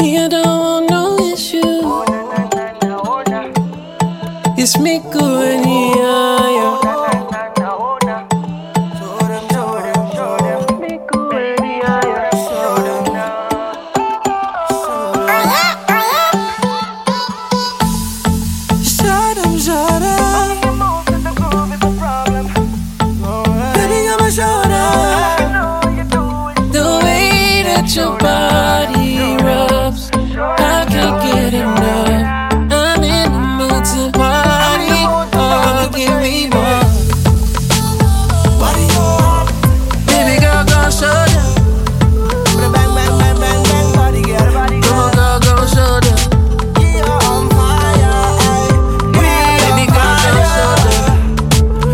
Me, I don't want no issue. It's me good, yeah. Your body rubs, I can't get enough. I'm in the mood to party. Oh, give me more. Baby girl, gon' show them. Come on, girl, gon' show them. Baby girl, gon' show them.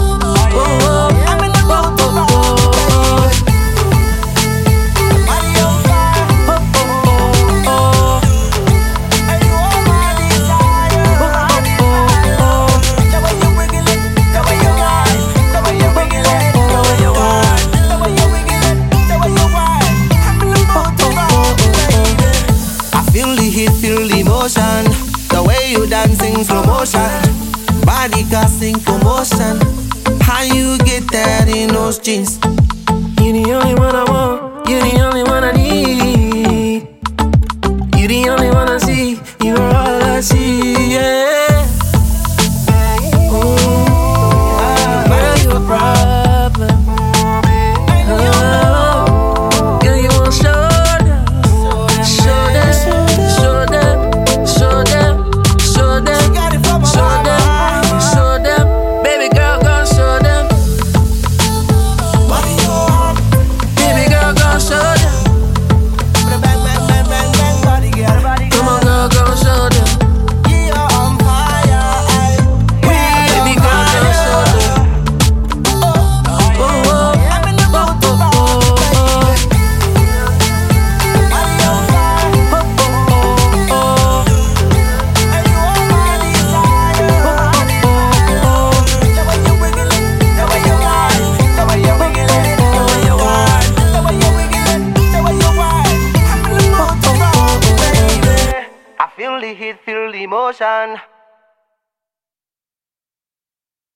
Feel the emotion, the way you dancing slow motion, body casting commotion. How you get that in those jeans? You the only one I want, you the only one I need. You the only one I see, you are all I see, yeah. Ooh, girl, you a problem. Oh, girl, you won't show them, show them, show them, show them, show them, show them, show them. Baby girl, gon' show them. Baby girl, gon' show them. Come on, girl, gon' show them. Baby girl, gon' show them. I feel the heat, feel the emotion.